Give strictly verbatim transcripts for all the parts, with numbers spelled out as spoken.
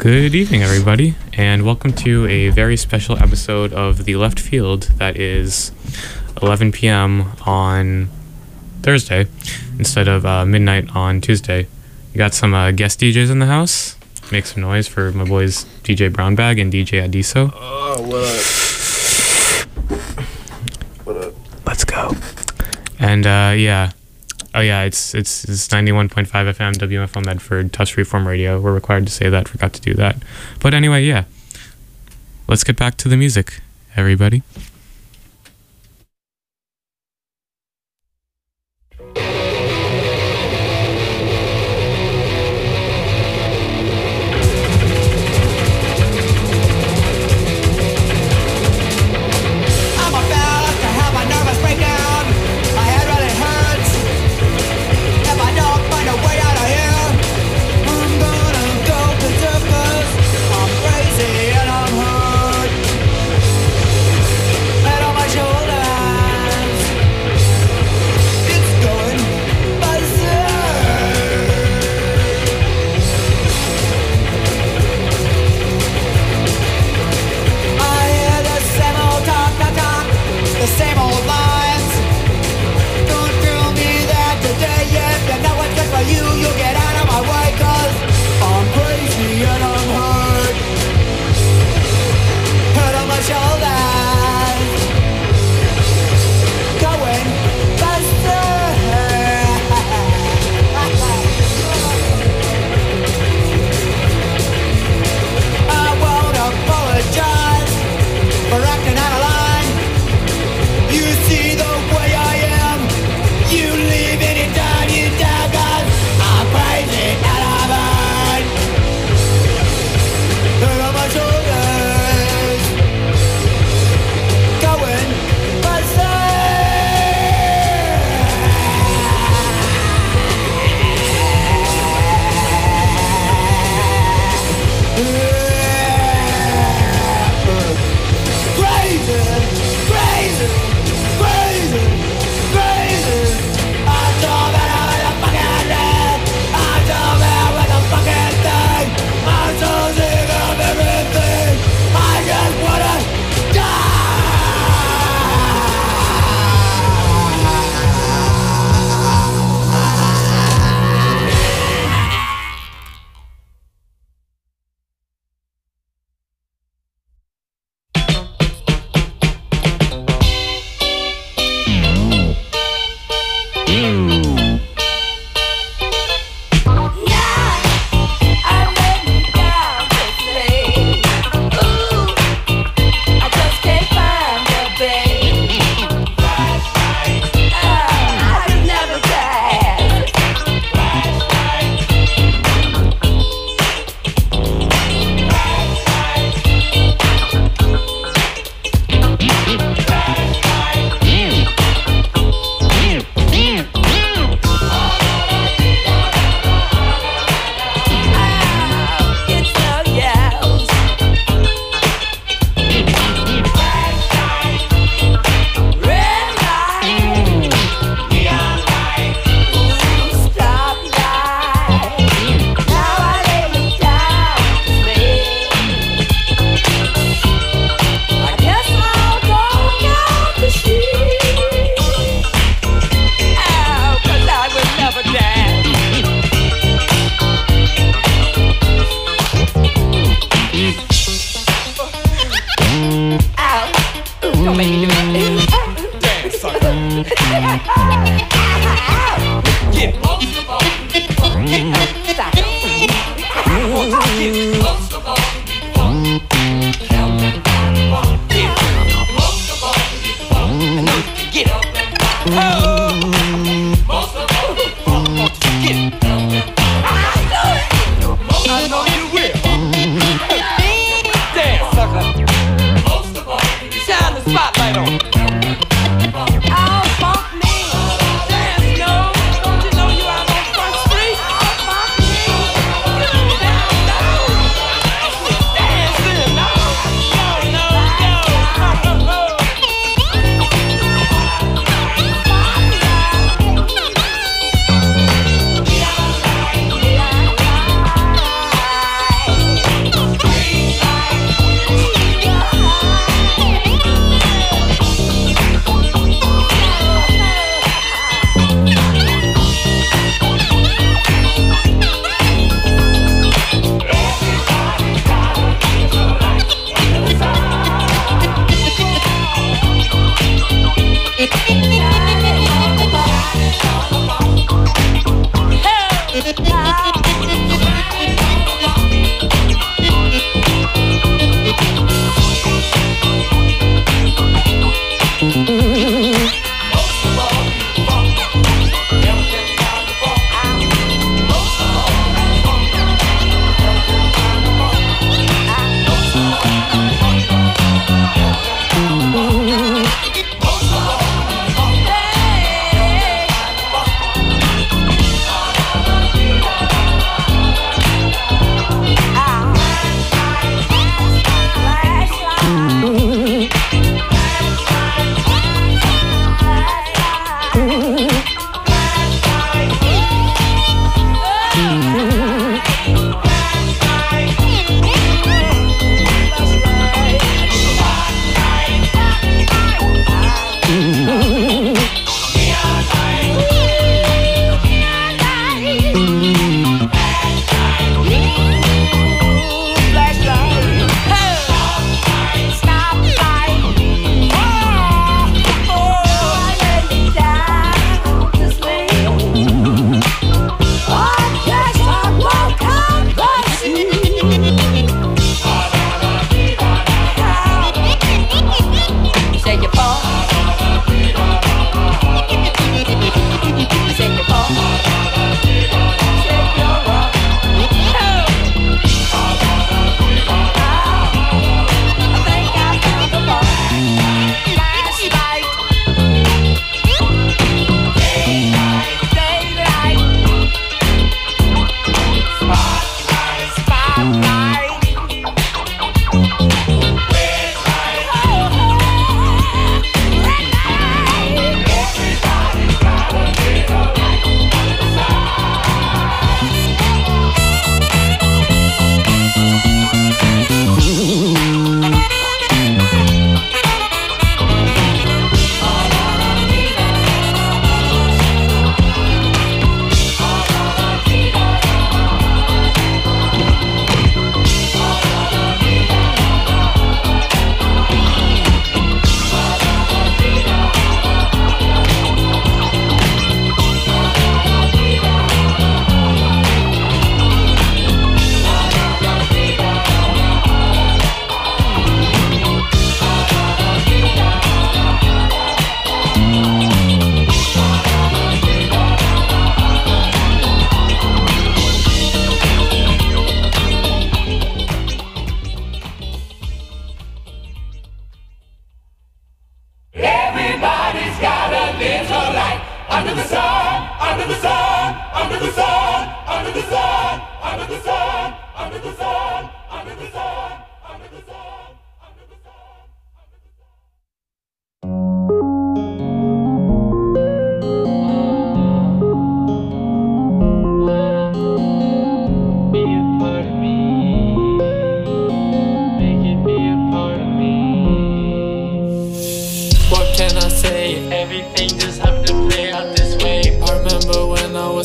Good evening, everybody, and welcome to a very special episode of The Left Field that is eleven p.m. on Thursday instead of uh, midnight on Tuesday. We got some uh, guest D Js in the house. Make some noise for my boys D J Brownbag and D J Adiso. Oh, what up? What up? Let's go. And uh, yeah. Oh yeah, it's it's it's ninety-one point five F M W F L Medford, Touch Freeform Radio. We're required to say that, forgot to do that. But anyway, yeah. Let's get back to the music, everybody. I'm crazy and I'm hurt.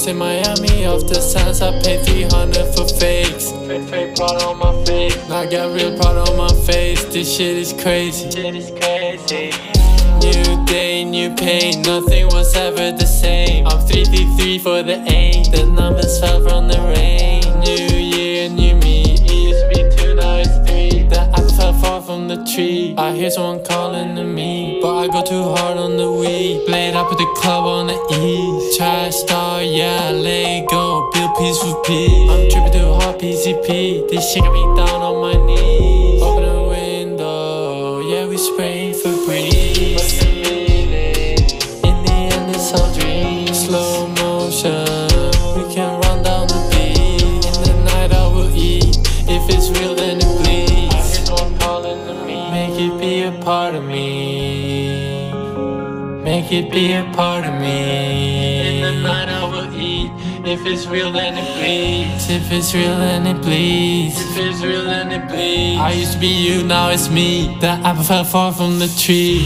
was in Miami off the sands, I paid three hundred for fakes. Fake, fake proud on my face. Now I got real proud on my face. This shit is crazy. Shit is crazy. New day, new pain, nothing was ever the same. I'm three three three for the aim. The numbers fell from the rain. New year, new me. It used to be two, now it's three. The apple fell far from the tree. I hear someone calling to me, but I go too hard on the weed. Blade up at the club on the E. Trash star, yeah, let go. Build peace with peace. I'm tripping too hard, P C P. This shit got me down on my knees. Open the window, yeah, we spraying for breeze. In the end, it's all dreams. Slow motion, we can run down the beat. In the night, I will eat. If it's real, then it bleeds. I hear someone calling to me. Make it be a part of me. Make it be a part of me. In the night, I will eat. If it's real, then it bleeds. If it's real, then it bleeds. If it's real, then it bleeds. I used to be you, now it's me. The apple fell far from the tree.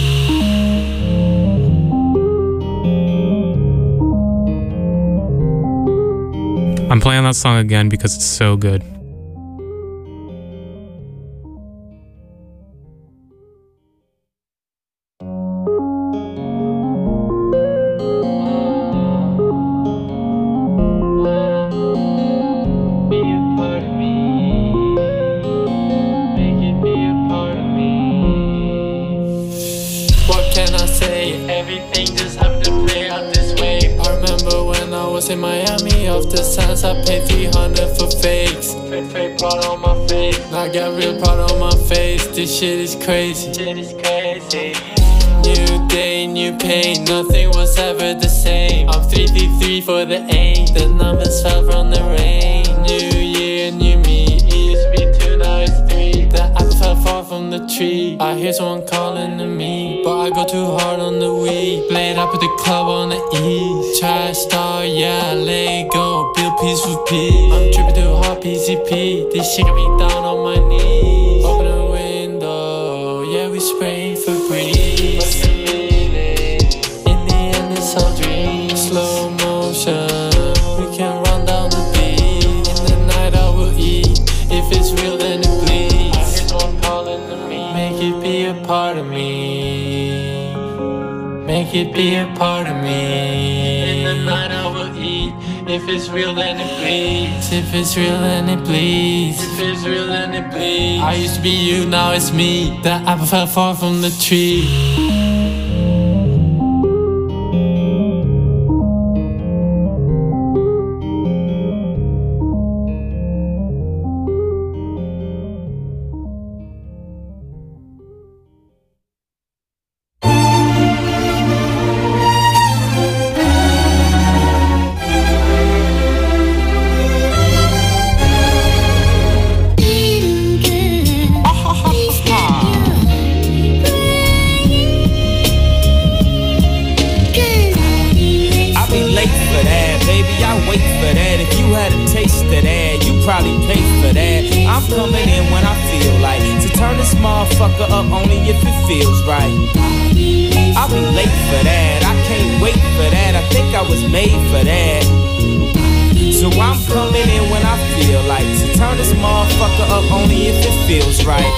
I'm playing that song again because it's so good. Everything just happened to play out this way. I remember when I was in Miami off the sands, I paid three hundred for fakes. Fake, fake proud on my face. Now I got real proud on my face. This shit is crazy. Shit is crazy. New day, new pain, nothing was ever the same. I'm three three three for the aim. The numbers fell from the rain. New year, new me. It used to be two, now it's three. The apple fell far from the tree. I hear someone calling to me, but I go too hard on the weed. Blade up at the club on the E. Trash star, yeah, let go. Build peace with peace. I'm tripping too hard, P C P. This shit got me down on my knees. Open the window, yeah, we spraying for breeze. In the end, it's all dreams. Slow motion, we can run down the beat. In the night, I will eat. If it's real, then it bleeds. I hear someone calling to me. Make it be a part of me. Make it be a part of me. In the night, I will eat. If it's real, then it bleeds. If it's real, then it bleeds. If it's real, then it bleeds. I used to be you, now it's me. The apple fell far from the tree. I'm coming in when I feel like to turn this motherfucker up only if it feels right. I'll be late for that, I can't wait for that, I think I was made for that. So I'm coming in when I feel like to turn this motherfucker up only if it feels right.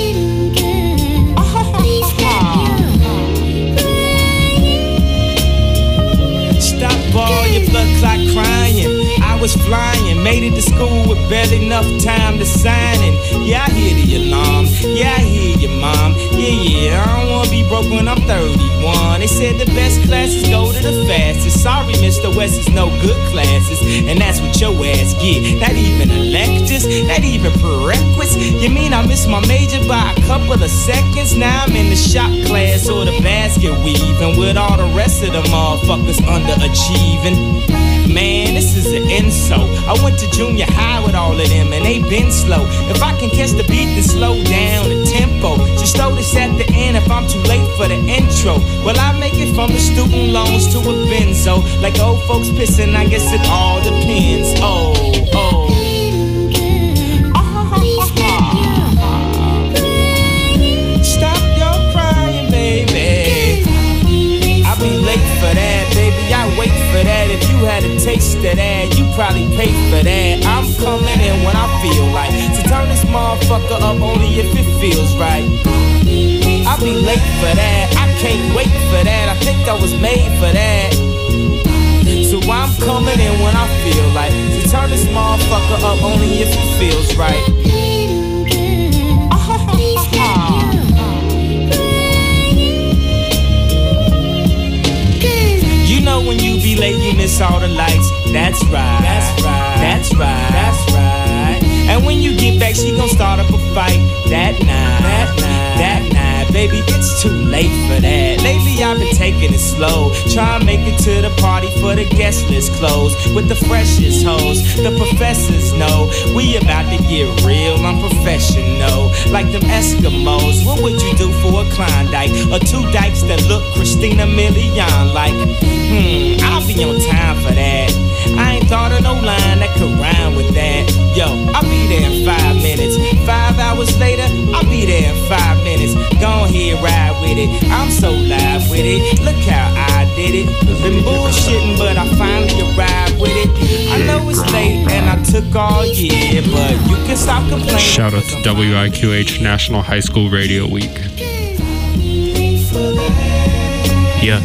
Stop all your blood clot crying. I was flying, made it to school with barely enough time to sign in. Yeah, I hear the alarm, yeah, I hear your mom. Yeah, yeah, I don't wanna be broke when I'm thirty-one. They said the best classes go to the fastest. Sorry, Mister West, is no good classes, and that's what your ass get. Not even electives, not even prerequisites. You mean I missed my major by a couple of seconds? Now I'm in the shop class or the basket weaving with all the rest of the motherfuckers underachieving. Man, this is an insult. I went to junior high with all of them and they been slow. If I can catch the beat, then slow down the tempo. Just throw this at the end if I'm too late for the intro. Well, I make it from the student loans to a benzo. Like old folks pissing, I guess it all depends. Oh, oh. Stop your crying, baby. I'll be late for that, baby. I wait for that. If you had a taste of pay for that. I'm coming in when I feel like. So turn this motherfucker up only if it feels right. I'll be late for that. I can't wait for that. I think I was made for that. So I'm coming in when I feel like. So turn this motherfucker up only if it feels right. You know when you be late, you miss all the lights. That's right. That's right. That's right. That's right. And when you get back, she gon' start up a fight. That night. That night. That night. Baby, it's too late for that. Lately I've been taking it slow, trying to make it to the party for the guest list closed with the freshest hoes. The professors know we about to get real. I'm professional, like them Eskimos. What would you do for a Klondike or two dykes that look Christina Milian like? Hmm, I'll be on time for that. I ain't thought of no line that could rhyme with that. Yo, I'll be there in five minutes. Five hours later, I'll be there in five minutes. Go ahead, ride with it. I'm so live with it. Look how I did it. Been bullshitting, but I finally arrived with it. I know it's late and I took all year, but you can stop complaining. Shout out to W I Q H National High School Radio Week. Yeah.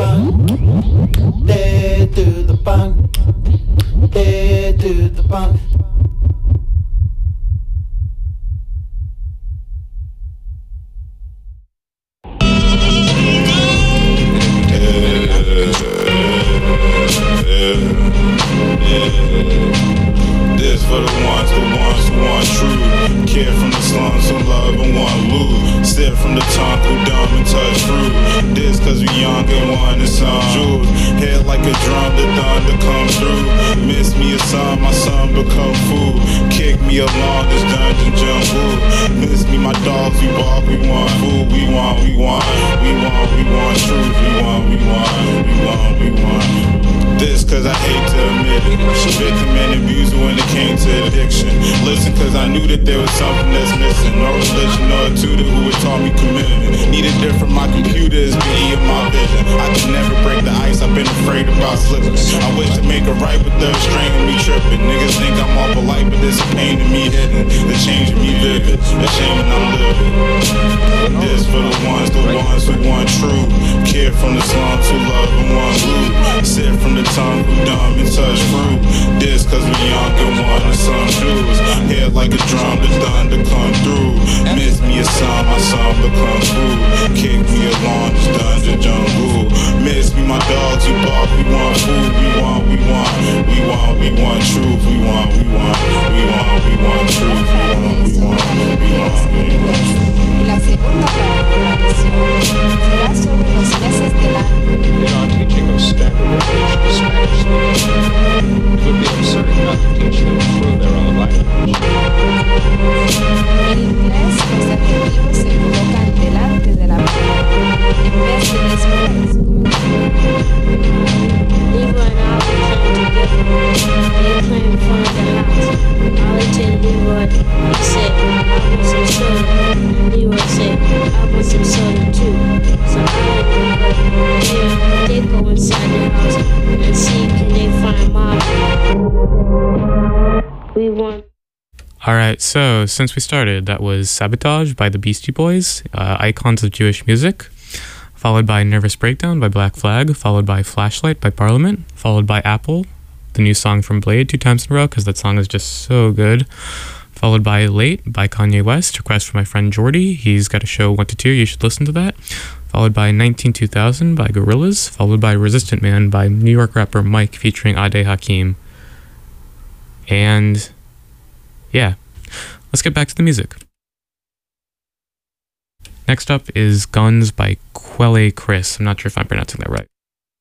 bunk, dead to the bunk, dead to the bunk. This for the ones, the ones who want truth. Care from the slums who love and want loot. Sip from the tongue who dumb and touch fruit. This cause we young and want the some jewels. Head like a drum, the thunder come through. Miss me a son, my son become food. Kick me along this dungeon jungle. Miss me my dogs, we walk, we want food. We want, we want, we want, we want truth. We want, we want, we want, we want. This cause I hate to admit it. Victim and abuser when it came to addiction. Listen cause I knew that there was something that's missing. No religion or a tutor who would taught me commitment. Needed different, my computer is B E in my vision. I can never break the ice, I've been afraid about slipping. I wish to make it right but they're stringing me tripping. Niggas think I'm all polite but there's a pain to me hidden. The change in me vivid, the shame and I'm living. This for the ones, the ones who want truth. Care from the slums who love and want loot. Sit from the tongue who dumb and touch fruit. This cause we young and want some jewels. Head like a drum, the thunder come through. Miss me a son, my son become food. Kick me along this dungeon jungle. Miss me my dogs, you bark, we want food. We want, we want, we want, we want truth. We want, we want, we want, we want truth. We want, we want, we want, we want. La segunda parte de la lección será sobre los meses del año. In our teaching of standard English to Spanish speakers, it would be absurd not to teach them through their own language. En inglés, los adjetivos se colocan delante de la palabra en vez de después. Leroy and I were playing together. They were playing in front of the house. I looked at Leroy. He said, I want some soda. And Leroy said, I want some soda too. So I and Leroy, they go inside the house and see can they find Mom. We want. Alright, so since we started, that was Sabotage by the Beastie Boys, uh, Icons of Jewish Music, followed by Nervous Breakdown by Black Flag, followed by Flashlight by Parliament, followed by Apple, the new song from Blade, two times in a row, because that song is just so good, followed by Late by Kanye West, request from my friend Jordy, he's got a show one to two, you should listen to that, followed by nineteen two thousand by Gorillaz, followed by Resistant Man by New York rapper Mike featuring Ade Hakim, and yeah, let's get back to the music. Next up is Guns by Quelle Chris. I'm not sure if I'm pronouncing that right.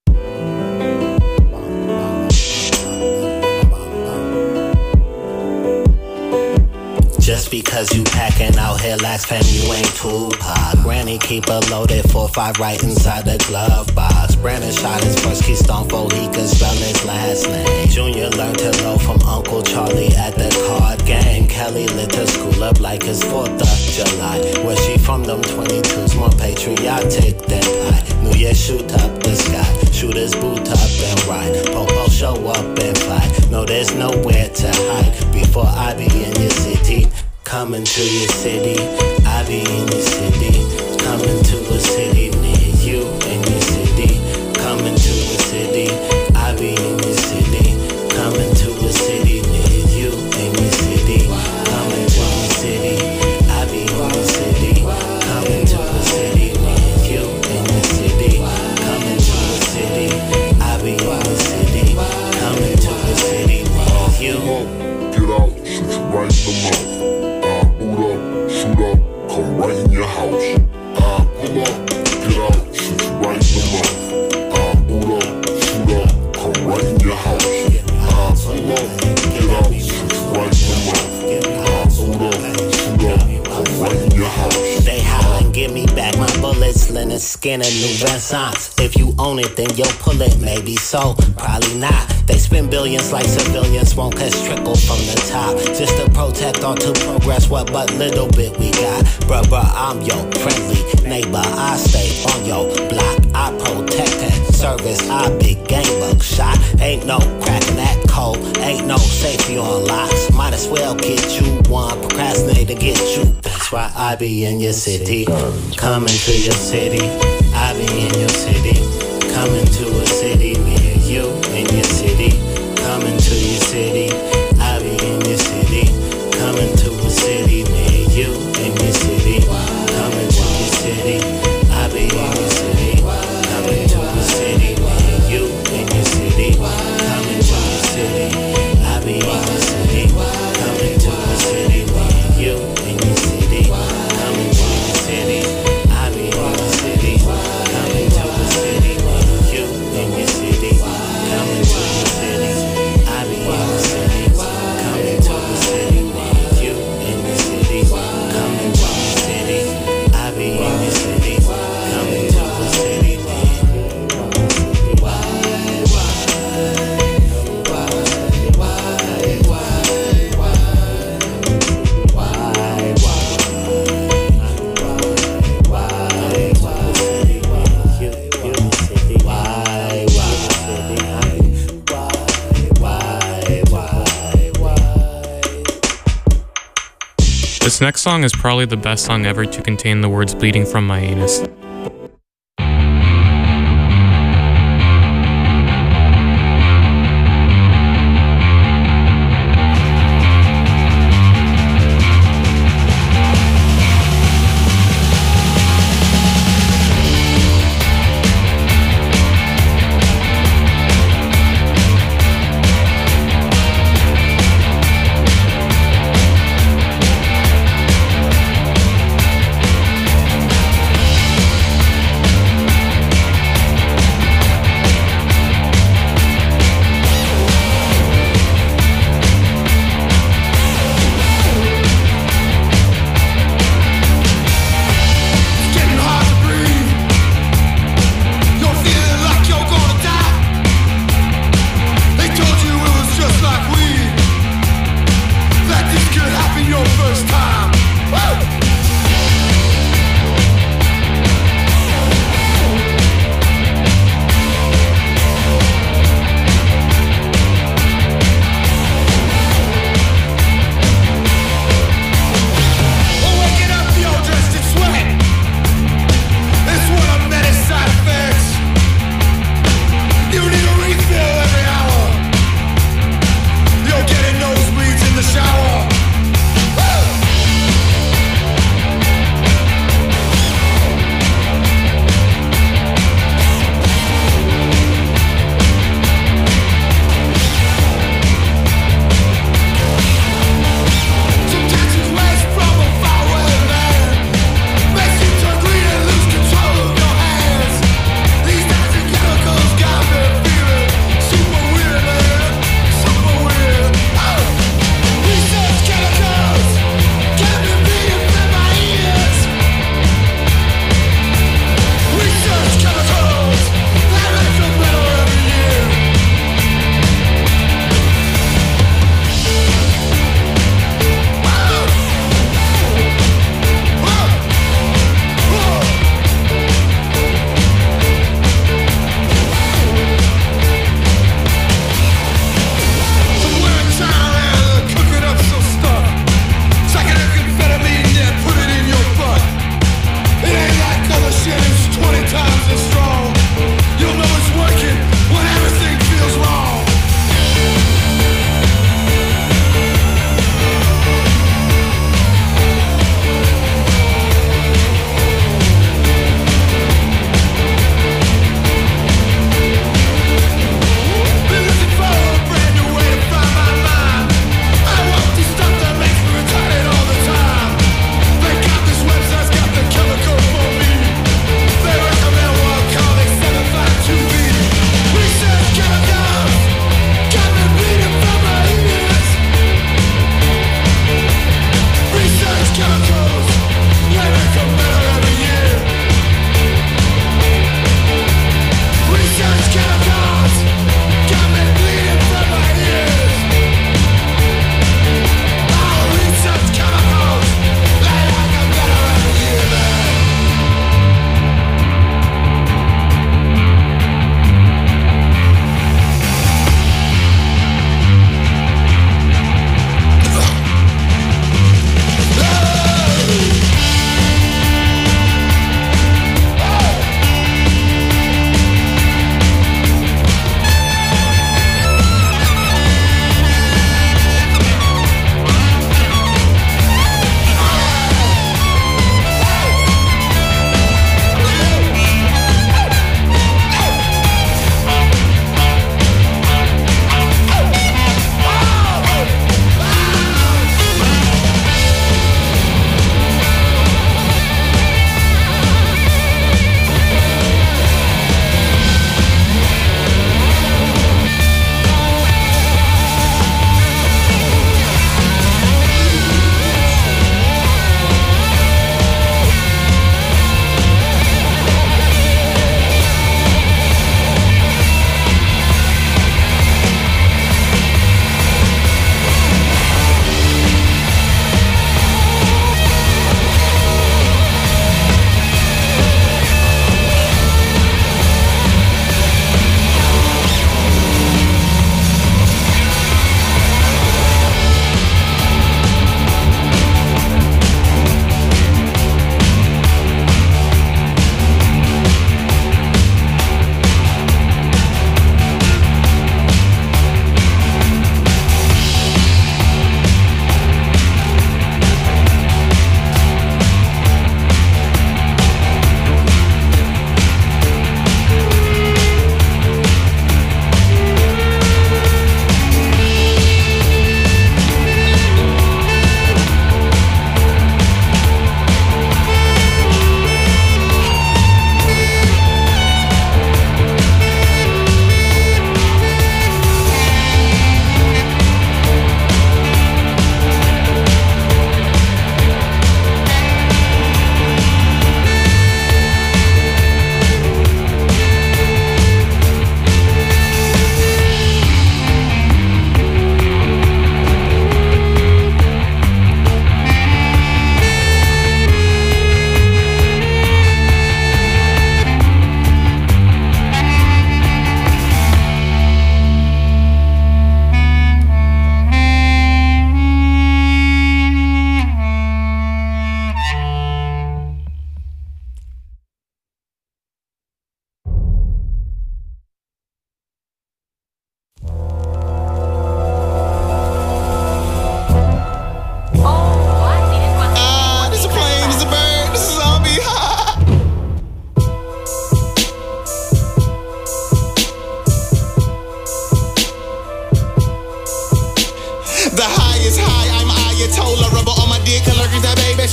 Just because you packing out here last fam, you ain't Tupac. Granny keep a loaded four five right inside the glove box. Brandon shot his first keystone before he could spell his last name. Junior learned to know from Uncle Charlie at the card game. Kelly lit her school up like it's fourth of July. Where she from, them twenty-twos more patriotic than I. New Year shoot up the sky, shooters boot up and ride. Popo show up and fly. No, there's nowhere to hide before I be in your city. Coming to your city, I be in your city. Coming to a city near you in your city. Coming to a city, I be in your city. Coming to a city near you in your city. Coming to a city, I be in your city. Coming to a city near you in your city. Coming to a city, I be in your city. Coming to a city near you. Get out, shoot you right in the mouth. Boot up, shoot up, come right in your house. I pull up, get out, shoot you right in the mouth. I boot up, shoot up, come right in your house. I pull up, get out, shoot you right in the mouth. I boot up, shoot up, come right in your house. They hollering, give me back my bullets, linen skin and new Renaissance. If you own it, then you'll pull it, maybe so, probably not. They spend billions like civilians, won't catch trickle from the top. Just to protect or to progress what but little bit we got. Bruh, bruh, I'm your friendly neighbor, I stay on your block. I protect that service, I big gang buckshot. Ain't no cracking that code, ain't no safety on locks. Might as well get you one, procrastinate to get you. That's why I be in your city, coming to your city. I be in your city, Coming to a city near you in your city. Coming to your city, I be in your city. Coming to a city near you in your city. Coming to your city, I be in your city. Coming to a city near you in your city. Coming to your city, I be in your city. Coming to a city near you in your city. Coming to your city, I be in your city. Coming to a city near you in your city. Coming to your city, I be in your city. Coming to a city near you in your city. Coming to your city, I be in your city. Coming to a city near you. Why, why, why, why, why, This next song is probably the best song ever to contain the words bleeding from my anus.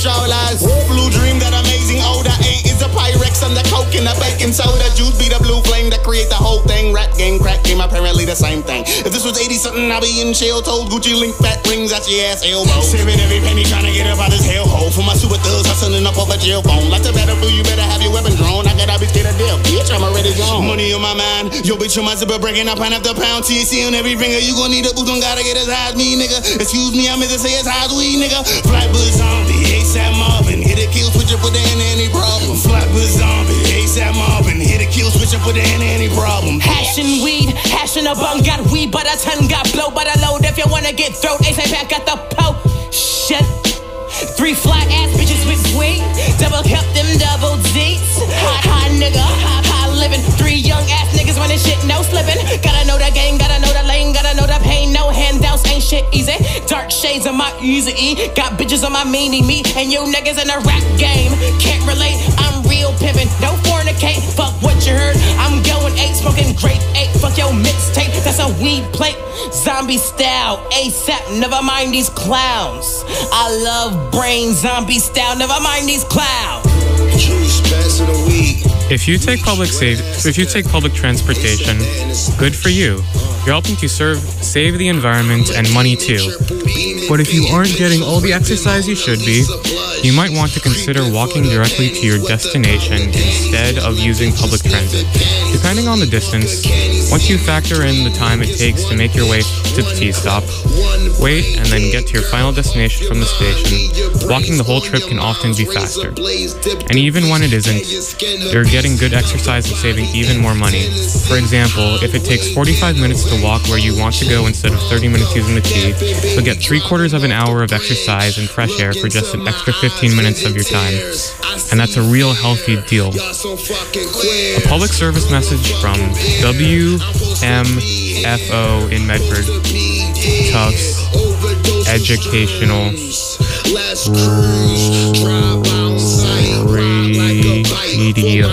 strollers. Blue dream, that amazing odor. Eight is a Pyrex and the coke and the baking soda. Juice be the blue flame that create the whole thing. Rap game, crack game, apparently the same thing. If this was eighty something, I'll be in jail. Told Gucci link fat rings at your ass elbow. Saving every penny trying to get up out this hellhole. For my super thugs hustling up off a jail phone. Like the better blue, you better have your weapon drawn. I gotta be scared of death, bitch, I'm already gone. Money on my mind, yo bitch on my zipper breaking up pound after pound. T C on every finger, you gon' need a boot, don't gotta get as high as me, nigga. Excuse me, I meant to say as high as we, nigga. Flatbush zombie, ASAP Marvin, hit a kill, switch up with the hand, any problem. Flatbush zombie, ASAP Marvin, hit a kill, switch up with the hand, any problem. Hashing weed, hashing a bum, got weed, but a ton got blow, but a load. If you wanna get throat, ASAP back got the po. Shit. Three fly ass bitches with weed, double cup them double D's. Hot, hot nigga, hot, hot living. Three young ass niggas running shit, no slipping. Gotta know the game, gotta know the lane, gotta know the pain. No handouts, ain't shit easy. Dark shades on my easy E. Got bitches on my meanie me, and you niggas in the rap game can't relate. I'm real pimpin', no fornicate. Fuck what you heard. I'm going eight, smoking grape eight. Fuck your mixtape, that's a weed plate. Zombie style, ASAP. Never mind these clowns. I love brain zombie style. Never mind these clowns. If you take public safe, if you take public transportation, good for you. You're helping to serve, save the environment and money too. But if you aren't getting all the exercise you should be, you might want to consider walking directly to your destination instead of using public transit. Depending on the distance, once you factor in the time it takes to make your way to the T-stop, wait, and then get to your final destination from the station, walking the whole trip can often be faster. And even when it isn't, you're getting good exercise and saving even more money. For example, if it takes forty-five minutes to walk where you want to go instead of thirty minutes using the T, you'll get three quarters of an hour of exercise and fresh air for just an extra fifteen minutes of your time. And that's a real healthy deal. A public service message from W M F O in Medford, Tufts Educational Radio.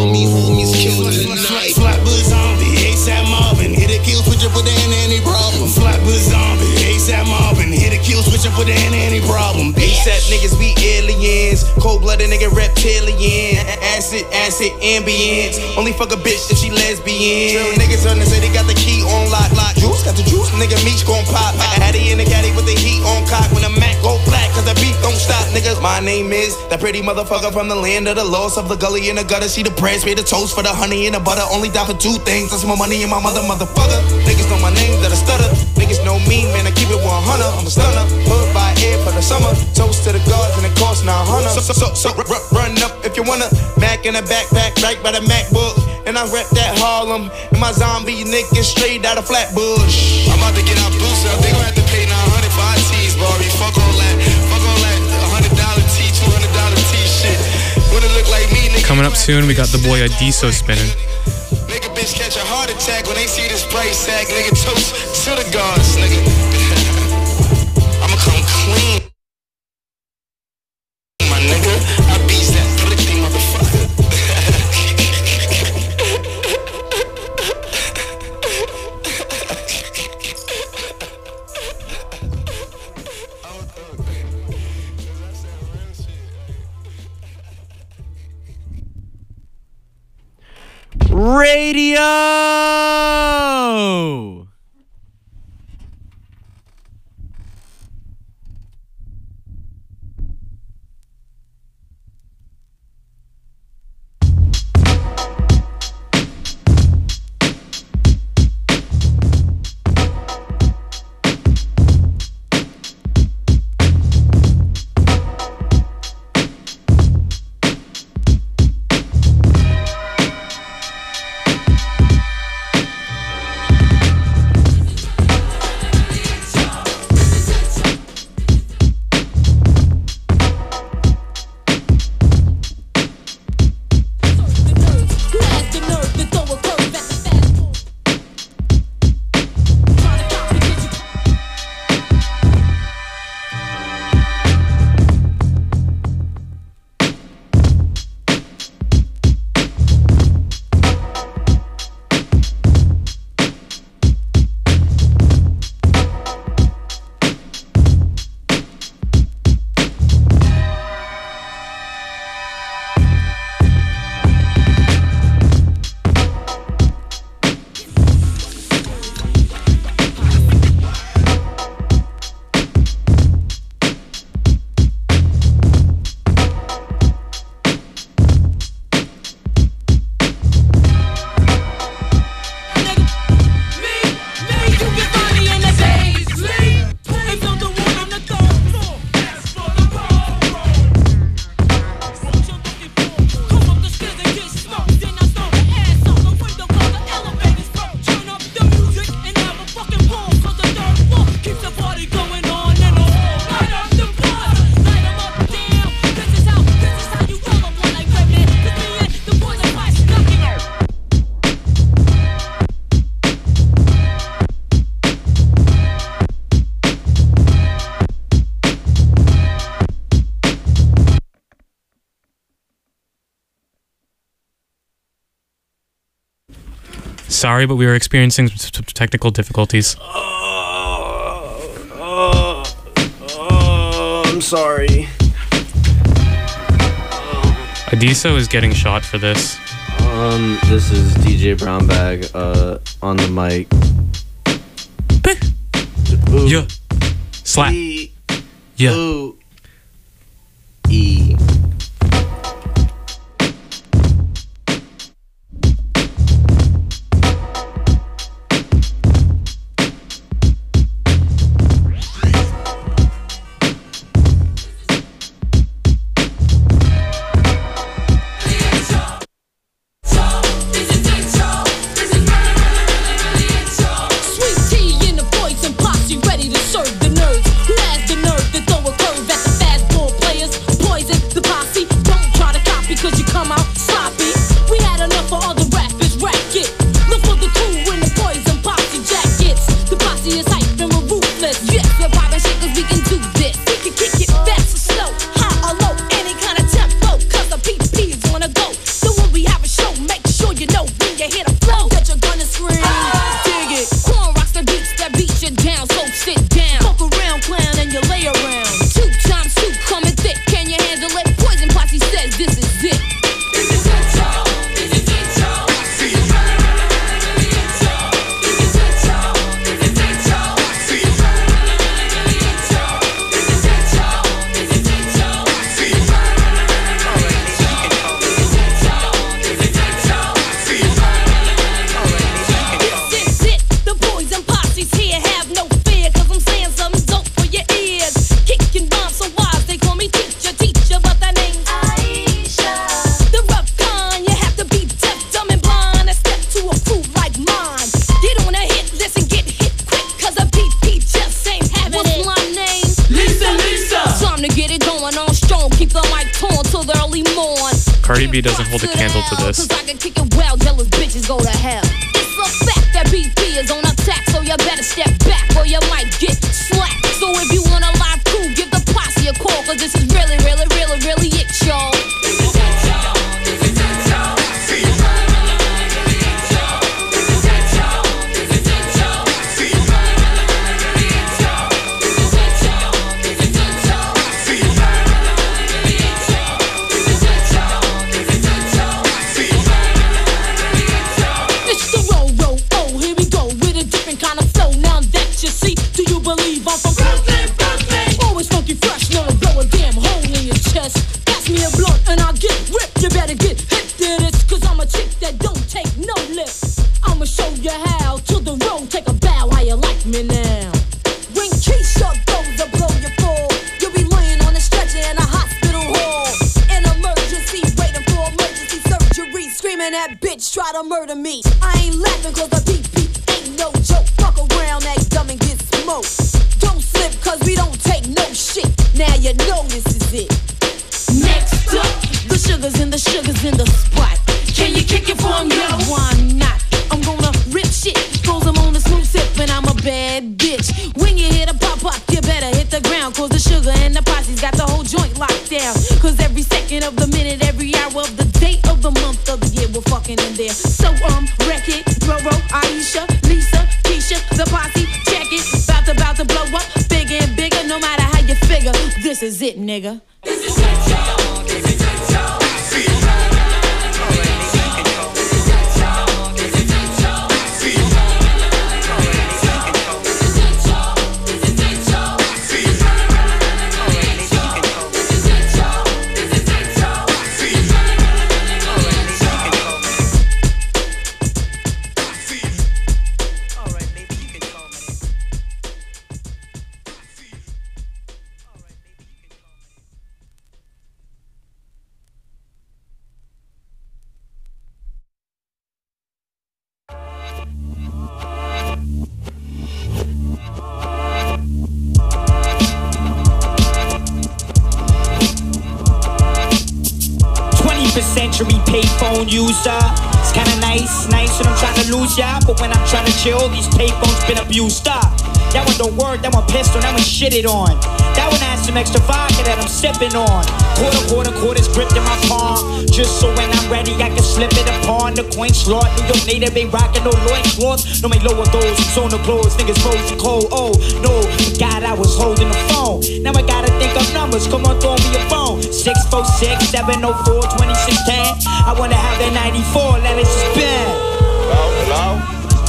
Flatbush zombie, ASAP Marvin, hit a kill, switch up with the hand, any problem. Flatbush zombie, ASAP Marvin, hit a kill, switch up with the hand, any problem. ASAP niggas be aliens, cold-blooded nigga reptilian. Acid, acid, ambience. Only fuck a bitch if she lesbian. Real niggas on the say they got the key on lock, lock. Juice got the juice, nigga meat gon' pop. Hattie in the caddy with the heat on cock. When the Mac go black, cause the beat don't stop, niggas. My name is that pretty motherfucker from the land of the lost, of the gully in the gutter. See the press, pay the toast for the honey and the butter. Only down for two things, that's my money and my mother, motherfucker. Niggas know my name, that I stutter. Niggas know me, man, I keep it one hundred. I'm a stunner, hood by air for the summer. Toast to the gods and it costs nine hundred. So, so, so, so r- r- run up if you wanna. Mac in a backpack, right by the MacBook. And I rep that Harlem. And my zombie niggas straight out of Flatbush. I'm about to get out boost up, they gon' have to pay nine hundred for our tees, Barbie. Fuck all that, fuck all that one hundred dollar tee, two hundred dollar tee shit. When it look like me, nigga. Coming up soon, we got the boy Adiso spinning. Nigga bitch catch a heart attack when they see this price tag. Nigga toast to the gods, nigga. I'ma come clean, my nigga. I beats that pretty motherfucker. Radio! Sorry, but we were experiencing some technical difficulties. Uh, uh, uh, I'm sorry. Adiso is getting shot for this. Um, this is D J Brownbag, uh, on the mic. Ooh. Yeah. Slap. E. Yeah. Ooh. E. Cardi B doesn't hold a candle to this. I can kick it well, jealous bitches go to hell. It's a fact that B P is on attack, so you better step back or you might get slapped. So if you want a live crew, give the posse a call, cause this is really, really, really, really it, y'all. Try to murder me. I ain't laughing cause the P P ain't no joke. Fuck around, act dumb and get smoked. Don't slip cause we don't take no shit. Now you know this is it. Next up, the sugars and the sugars in the spot. Can you kick it for me? Why not? I'm gonna rip shit. Cause I'm on the smooth tip and I'm a bad bitch. When you hit a pop pop, you better hit the ground. Cause the sugar and the posse's got the whole joint locked down. Cause every second of the minute, every hour of the day of the month of the year, we're fucking in there. So um, wreck it, Roro, Aisha, Lisa, Keisha, the posse, check it. About to, about to blow up, bigger and bigger, no matter how you figure. This is it, nigga. This is it, y'all. This is it, y'all. Century payphone user. It's kinda nice, nice when I'm trying to lose ya. But when I'm trying to chill, these payphones been abused up. That one don't work, that one pissed on, that one shitted on. That one has some extra vodka that I'm sipping on. Quarter, quarter, quarters gripped in my palm. Just so when I'm ready, I can slip it upon. on the coin slot. New York native ain't rockin' no loincloth. No, my lower those, on the clothes, niggas frozen cold. Oh, no, God, I was holding the phone. Now I gotta think of numbers, come on, throw me a phone. six four six, seven oh four, twenty-six ten. I wanna have that ninety-four, let it spin. Hello, hello?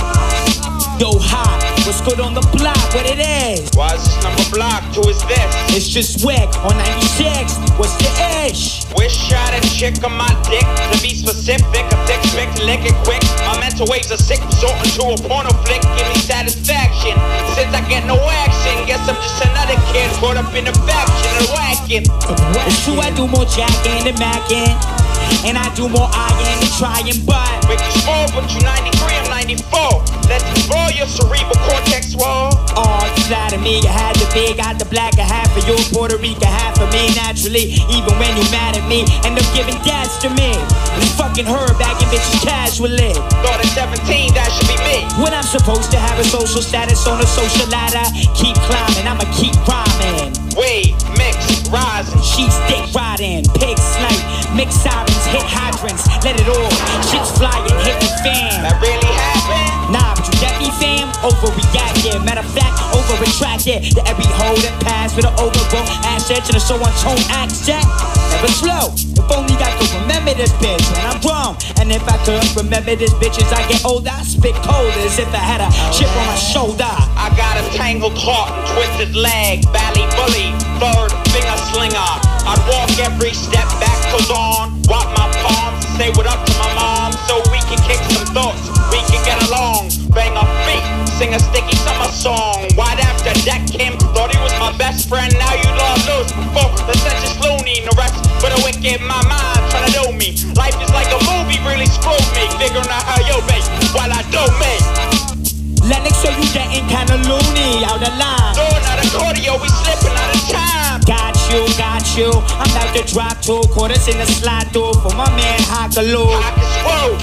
Yo, hot, what's good on the block, what it is? Why is this number blocked? Who is this? It's just Wick on ninety-six, what's the ish? Wish shot a chick on my dick. To be specific, a thick pick, lick it quick. My mental waves are sick, resorting to a porno flick. Give me satisfaction, since I get no action. Guess I'm just another kid caught up in the faction and whacking. It's true, I do more jacking than macking, and I do more eyeing than trying, but Wick is small, but you ninety-three, I'm ninety-four. Let's explore your cerebral cortex wall. Oh, you lied to me, you had the big, got the black, a half of you, Puerto Rican, half of me, naturally. Even when you mad at me, end up giving dance to me. And fucking her bagging bitches casually. Thought at seventeen, that should be me. When I'm supposed to have a social status on a social ladder, keep climbing, I'ma keep rhyming. Wave, mix, rising. She's dick riding, pig slight, mix sirens, hit hydrants, let it all. Shit's flying, hit the fan. That really happened? Nah, but you get me, fam? Overreacted, matter of fact, over-attracted to every hoe that passed with an overgrown assets and a so on tone accent. Never slow. If only I could remember this bitch when I'm grown. And if I could remember this bitch as I get older, I spit cold as if I had a chip on my shoulder. I got a tangled heart and twisted leg, valley bully, third finger slinger. I'd walk every step back to dawn, wipe my palms and say what up to my mom, so we can kick some thoughts, we can get along, bang our feet, sing a sticky summer song. Right after that, Kim thought he was my best friend. Now you lost those before the census loony, the rest but a wicked my mind trying to do me. Life is like a movie, really screwed me, figuring out how you make while I do me. Lennox, so you getting kinda loony, out of line. No, not a cardio, we slipping out of time. Got you, got you. I'm about to drop two quarters in the slide door for my man Hockaloo. Whoa.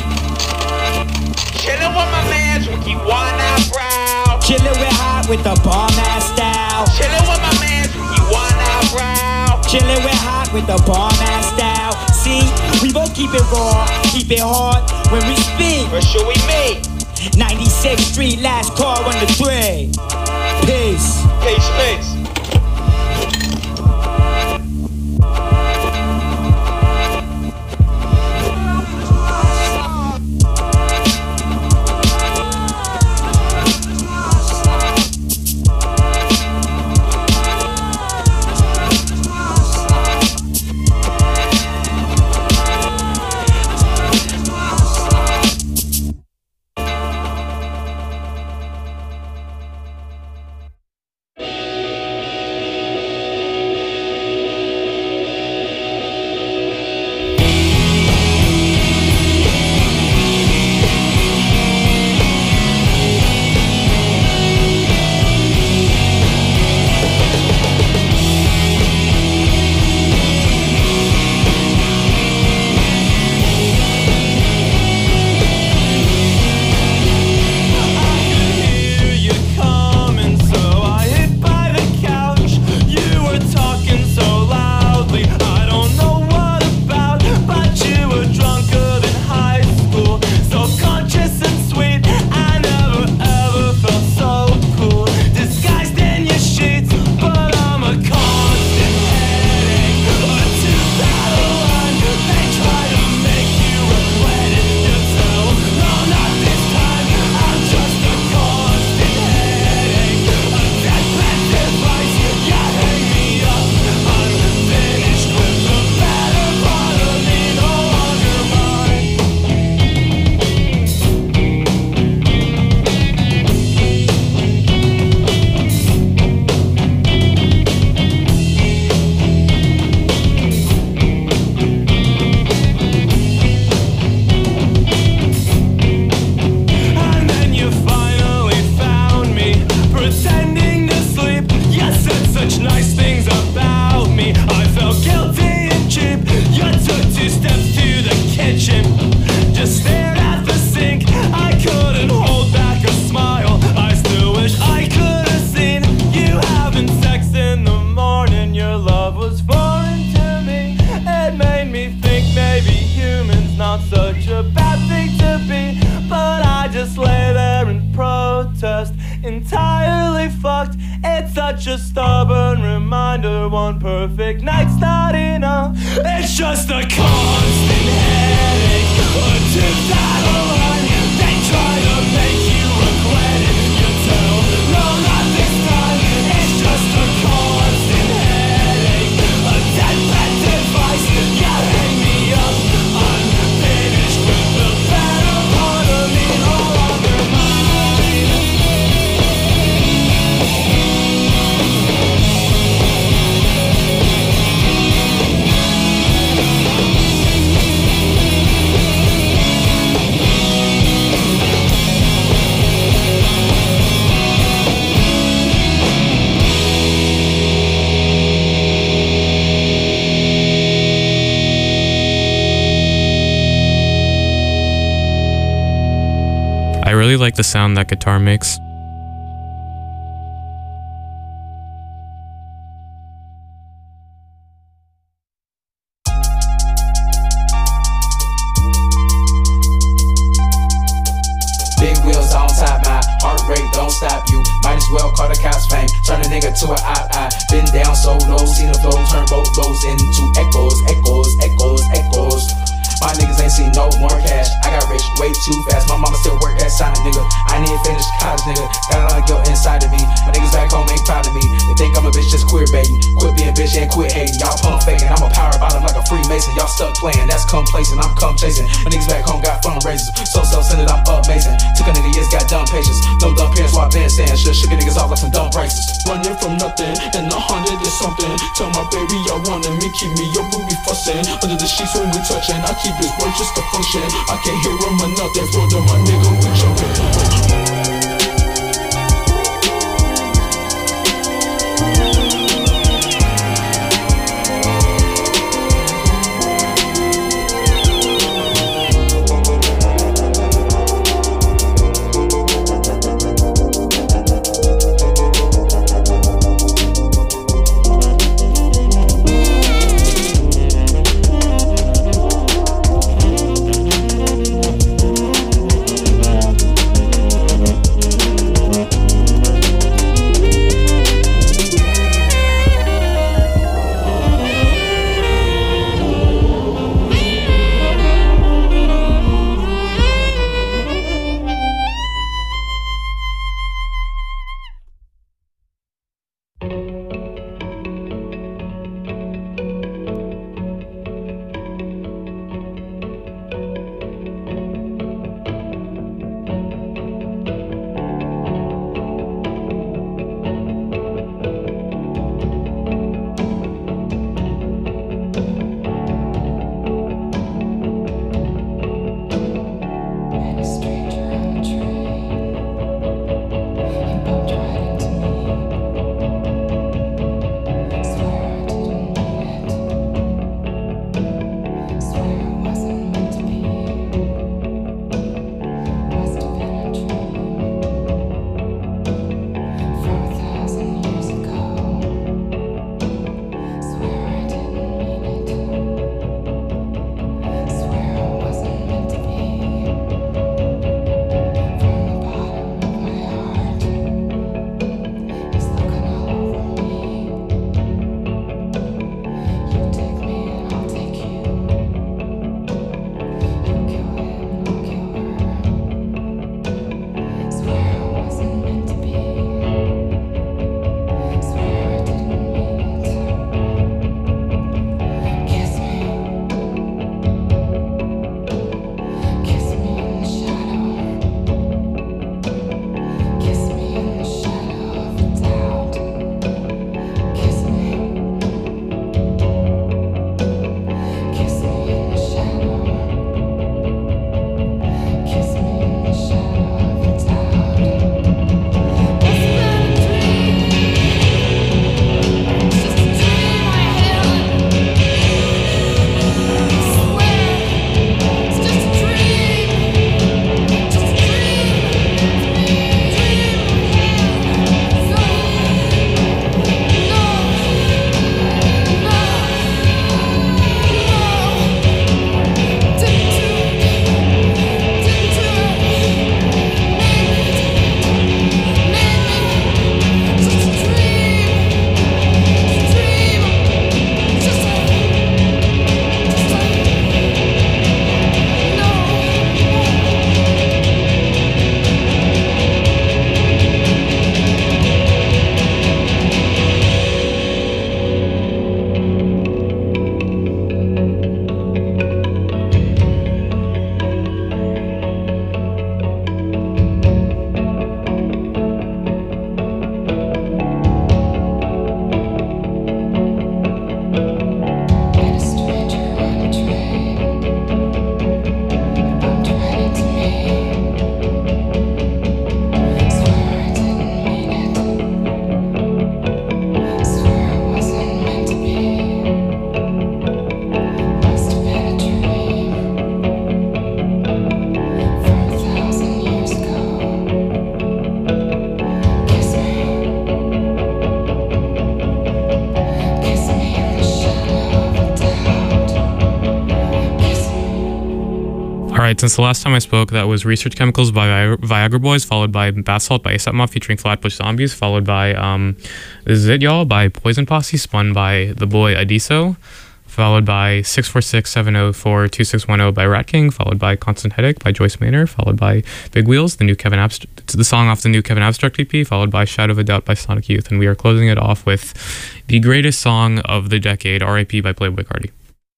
Chillin' with my mans, we keep one eyebrow. Chillin' with hot with the bomb ass style. Chillin' with my mans, we keep one eyebrow. Chillin' with hot with the bomb ass style. See, we both keep it raw, keep it hard when we speak. Where should we meet? ninety-sixth Street, last car on the three. Peace. Peace, peace. a bad thing to be, but I just lay there and protest. Entirely fucked, it's such a stubborn reminder. One perfect night's not enough. It's just a constant headache. A two-saddle line. They try to make you regret it. You tell, no, not this time. It's just a constant headache. A dead-bad device. You hang me up unfinished with the better part of me all on your mind. I really like the sound that guitar makes. Big wheels on top, my heart rate don't stop you. Might as well call the cops fame, turn a nigga to an eye. Been down so low, see the flow, turn both lows into echoes, echoes, echoes, echoes. My niggas ain't seen no more cash. I got rich way too fast. My mama still work at Sonic, nigga. I ain't even finished college, nigga. Got a lot of guilt inside of me. My niggas back home ain't proud of me. They think I'm a bitch just queer baiting. Quit being bitch and quit hating. Y'all pump faking. I'm a power bottom like a Freemason. Y'all stuck playing. That's complacent. I'm come chasing. My niggas back home got fundraisers. So self-centered, I'm amazing. Took a nigga years, got dumb patience. No dumb parents, what I've been saying. Should shook niggas off like some dumb braces. Running from nothing, and a hundred is something. Tell my baby I wanted me, keep me up when we fussing. Under the sheets when we touching, I keep this word just to function. I can't hear him or nothing, for them my nigga we jumping. since the last time I spoke, that was Research Chemicals by Vi- Viagra Boys, followed by Bath Salt by A$AP Mob featuring Flatbush Zombies, followed by um, This Is It Y'all by Poison Posse, spun by the boy Adiso, followed by six four six seven oh four two six one oh by Rat King, followed by Constant Headache by Joyce Manor, followed by Big Wheels, the new Kevin Abstract, the song off the new Kevin Abstract E P, followed by Shadow of a Doubt by Sonic Youth, and we are closing it off with the greatest song of the decade, R I P by Playboi Carti.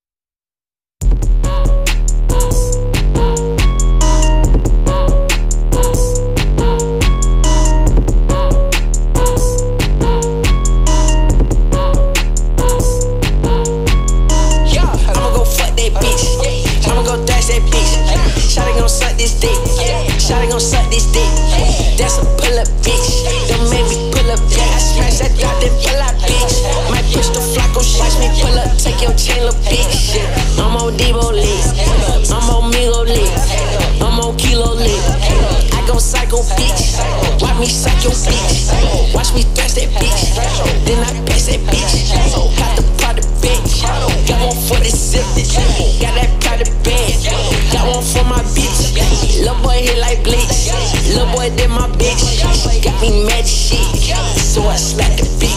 Shawty gon' suck this dick. Shawty gon' suck this dick. That's a pull up bitch. Don't make me pull up, yeah. I smash that dot, then pull out bitch. My pistol flock gon' watch me pull up, take your chain, little bitch. I'm on Debo lit. I'm on Migo lit. I'm on Kilo lit. I gon' psycho bitch. Watch me psych your bitch. Watch me thrash that bitch. Then I pass that bitch. Got the product bitch. Got one for the zip. Got that product bag. Got one for my bitch. Lil' boy hit like bleach. Lil' boy did my bitch. Got me mad shit. So I slapped the bitch.